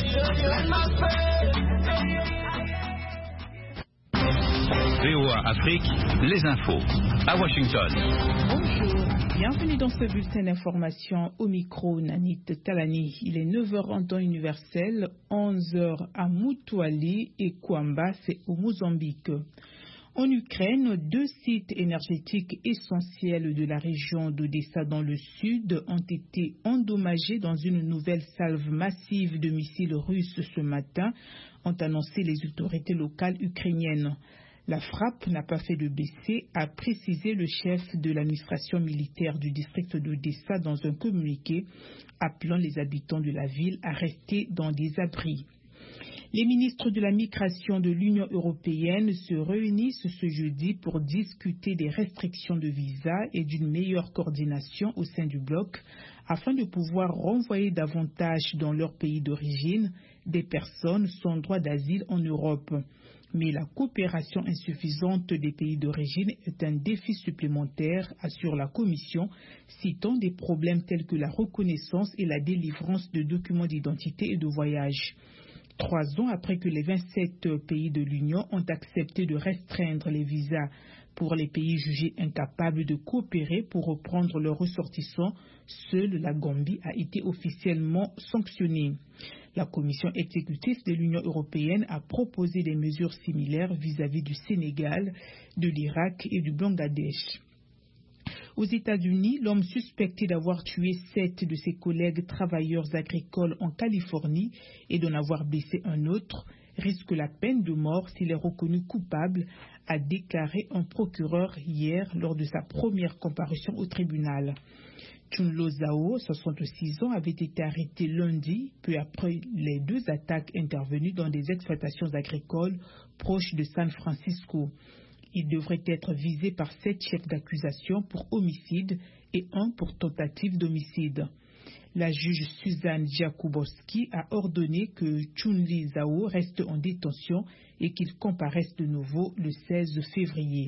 VOA Afrique, les infos. À Washington. Bonjour, bienvenue dans ce bulletin d'information au micro Nanit Talani. Il est 9h en temps universel, 11h à Mutuali et Kwamba, c'est au Mozambique. En Ukraine, 2 sites énergétiques essentiels de la région d'Odessa dans le sud ont été endommagés dans une nouvelle salve massive de missiles russes ce matin, ont annoncé les autorités locales ukrainiennes. La frappe n'a pas fait de blessés, a précisé le chef de l'administration militaire du district d'Odessa dans un communiqué, appelant les habitants de la ville à rester dans des abris. Les ministres de la migration de l'Union européenne se réunissent ce jeudi pour discuter des restrictions de visa et d'une meilleure coordination au sein du bloc afin de pouvoir renvoyer davantage dans leur pays d'origine des personnes sans droit d'asile en Europe. Mais la coopération insuffisante des pays d'origine est un défi supplémentaire, assure la Commission, citant des problèmes tels que la reconnaissance et la délivrance de documents d'identité et de voyage. 3 ans après que les 27 pays de l'Union ont accepté de restreindre les visas pour les pays jugés incapables de coopérer pour reprendre leurs ressortissants, seule la Gambie a été officiellement sanctionnée. La commission exécutive de l'Union européenne a proposé des mesures similaires vis-à-vis du Sénégal, de l'Irak et du Bangladesh. Aux États-Unis, l'homme suspecté d'avoir tué 7 de ses collègues travailleurs agricoles en Californie et d'en avoir blessé un autre risque la peine de mort s'il est reconnu coupable, a déclaré un procureur hier lors de sa première comparution au tribunal. Chunlo Zhao, 66 ans, avait été arrêté lundi, peu après les 2 attaques intervenues dans des exploitations agricoles proches de San Francisco. Il devrait être visé par 7 chefs d'accusation pour homicide et 1 pour tentative d'homicide. La juge Suzanne Jakubowski a ordonné que Chunli Zhao reste en détention et qu'il comparaisse de nouveau le 16 février.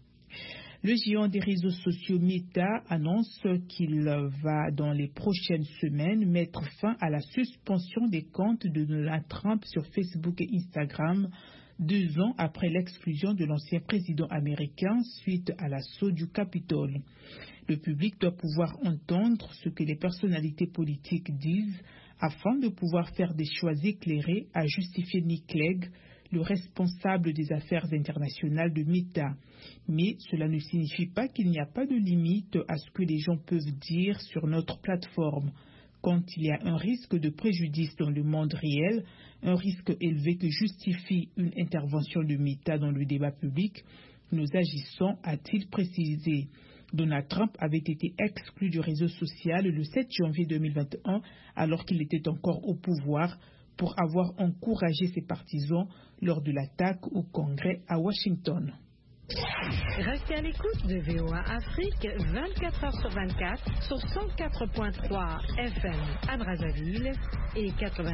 Le géant des réseaux sociaux Meta annonce qu'il va dans les prochaines semaines mettre fin à la suspension des comptes de Donald Trump sur Facebook et Instagram, 2 ans après l'exclusion de l'ancien président américain suite à l'assaut du Capitole. Le public doit pouvoir entendre ce que les personnalités politiques disent afin de pouvoir faire des choix éclairés, a justifié Nick Clegg, le responsable des affaires internationales de Meta. Mais cela ne signifie pas qu'il n'y a pas de limite à ce que les gens peuvent dire sur notre plateforme. Quand il y a un risque de préjudice dans le monde réel, un risque élevé que justifie une intervention de Meta dans le débat public, nous agissons, a-t-il précisé. Donald Trump avait été exclu du réseau social le 7 janvier 2021 alors qu'il était encore au pouvoir pour avoir encouragé ses partisans lors de l'attaque au Congrès à Washington. Restez à l'écoute de VOA Afrique 24h/24 sur 104.3 FM à Brazzaville et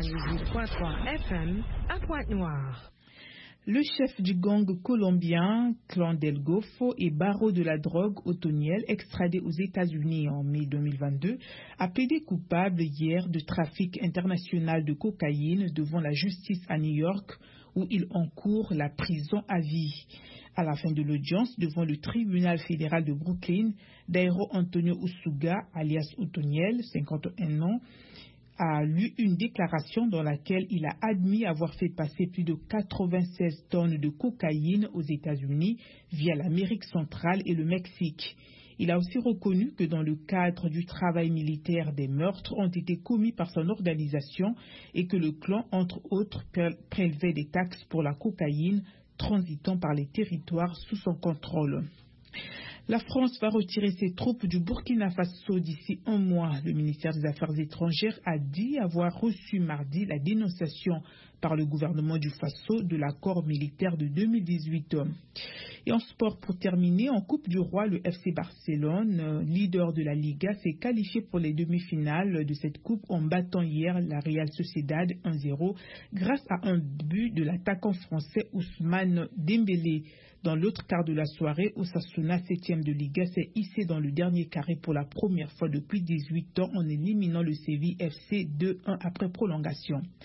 98.3 FM à Pointe-Noire. Le chef du gang colombien, Clan del Golfo et barreau de la drogue, Otoniel, extradé aux États-Unis en mai 2022, a plaidé coupable hier de trafic international de cocaïne devant la justice à New York, où il encourt la prison à vie. À la fin de l'audience devant le tribunal fédéral de Brooklyn, Dairo Antonio Usuga, alias Otoniel, 51 ans, a lu une déclaration dans laquelle il a admis avoir fait passer plus de 96 tonnes de cocaïne aux États-Unis via l'Amérique centrale et le Mexique. Il a aussi reconnu que dans le cadre du travail militaire, des meurtres ont été commis par son organisation et que le clan, entre autres, prélevait des taxes pour la cocaïne transitant par les territoires sous son contrôle. La France va retirer ses troupes du Burkina Faso d'ici 1 mois. Le ministère des Affaires étrangères a dit avoir reçu mardi la dénonciation par le gouvernement du Faso de l'accord militaire de 2018. Et en sport, pour terminer, en Coupe du Roi, le FC Barcelone, leader de la Liga, s'est qualifié pour les demi-finales de cette coupe en battant hier la Real Sociedad 1-0 grâce à un but de l'attaquant français Ousmane Dembélé. Dans l'autre quart de la soirée, Osasuna, 7e de Liga, s'est hissé dans le dernier carré pour la première fois depuis 18 ans en éliminant le Séville FC 2-1 après prolongation.